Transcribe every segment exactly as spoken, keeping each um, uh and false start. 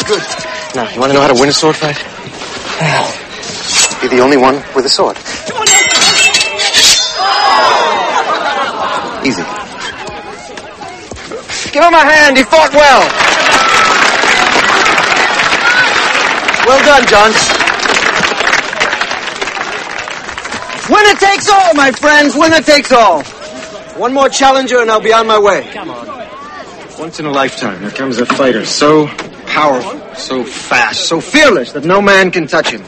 Good. Now, you want to know how to win a sword fight? Be the only one with a sword. Come on, now. Easy. Give him a hand. He fought well. Well done, Johns. Winner takes all, my friends. Winner takes all. One more challenger and I'll be on my way. Come on. Once in a lifetime, there comes a fighter so powerful, so fast, so fearless that no man can touch him.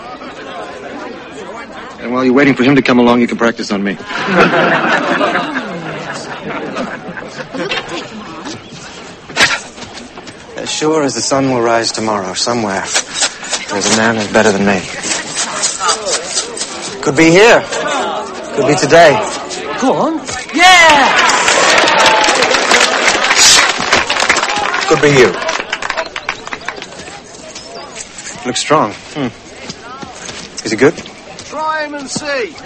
And while you're waiting for him to come along, you can practice on me. As sure as the sun will rise tomorrow, somewhere, there's a man who's better than me. Could be here. Could be today. Go on. Yeah! Could be you. Looks strong. Hmm. Is he good? Try him and see.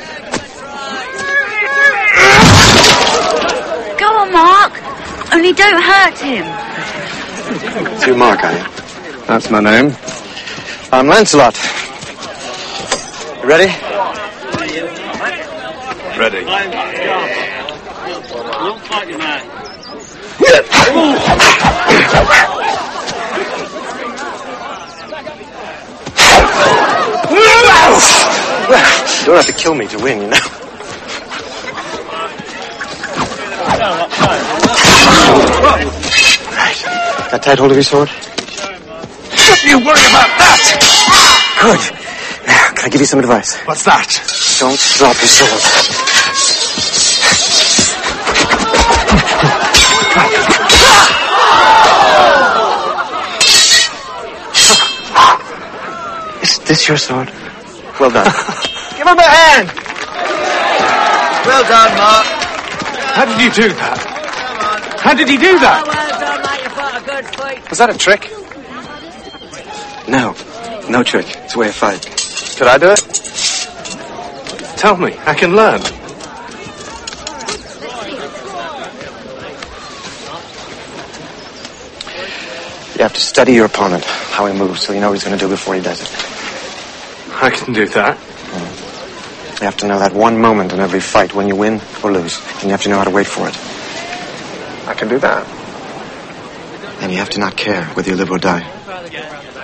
Go on, Mark. Only don't hurt him. It's you, Mark, are you? That's my name. I'm Lancelot. You ready? Ready. Looks like you, man. You don't have to kill me to win, you know. Right. Got tight hold of your sword? Don't you worry about that! Good. Now, can I give you some advice? What's that? Don't drop your sword. Is this your sword? Well done. Give him a hand! Well done, Mark. How did you do that? How did he do that? Oh, well done, mate. You fought a good fight. Was that a trick? No. No trick. It's a way of fight. Could I do it? Tell me. I can learn. You have to study your opponent, how he moves, so you know what he's going to do before he does it. I can do that. You have to know that one moment in every fight when you win or lose, and you have to know how to wait for it. I can do that. And you have to not care whether you live or die.